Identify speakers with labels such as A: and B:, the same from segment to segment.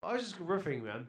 A: I was just riffing, man.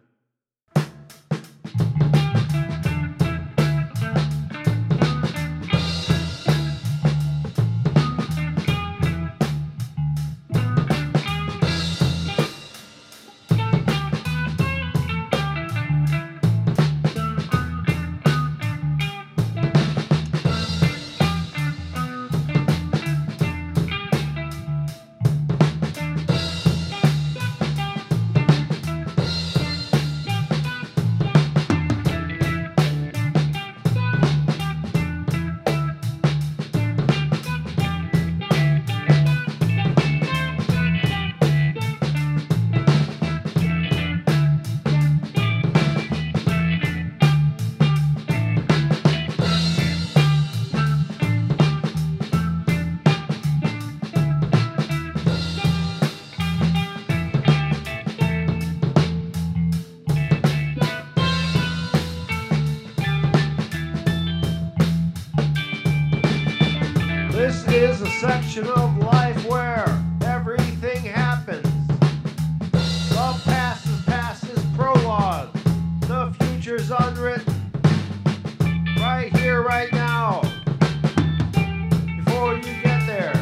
A: This is a section of life where everything happens. The past is prologue. The future's unwritten. Right here, right now. Before you get there.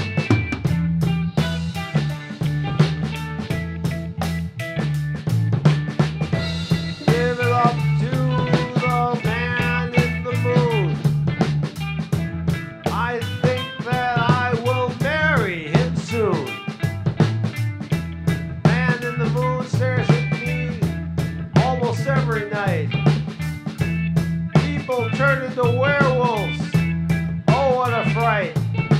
A: Give it up to the man in the moon. I think that I will marry him soon. Man in the moon stares at me almost every night. People turn into werewolves. Oh, what a fright.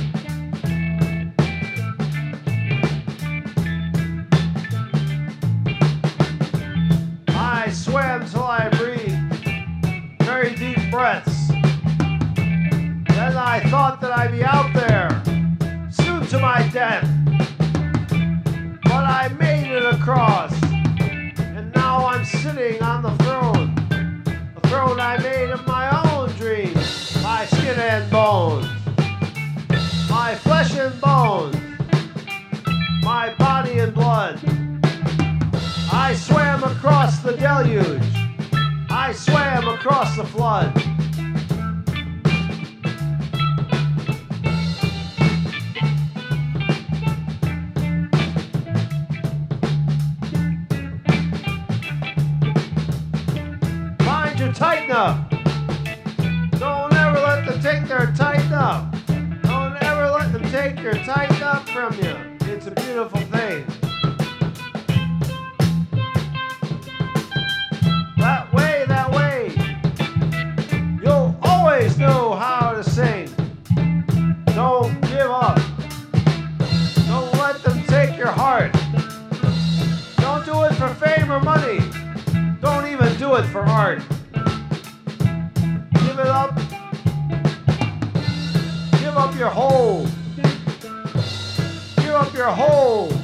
A: I swam till I breathed very deep breaths. Then I thought that I'd be out there, soon to my death. But I made it across, and now I'm sitting on the throne. A throne I made of my own dreams, my skin and bones, my flesh and bones, my body and blood. I swam across the deluge, I swam across the flood. Tighten up. Don't ever let them take their tighten up. Don't ever let them take your tighten up from you. It's a beautiful thing. That way. You'll always know how to sing. Don't give up. Don't let them take your heart. Don't do it for fame or money. Don't even do it for art. Give it up. Give up your whole. Give up your whole.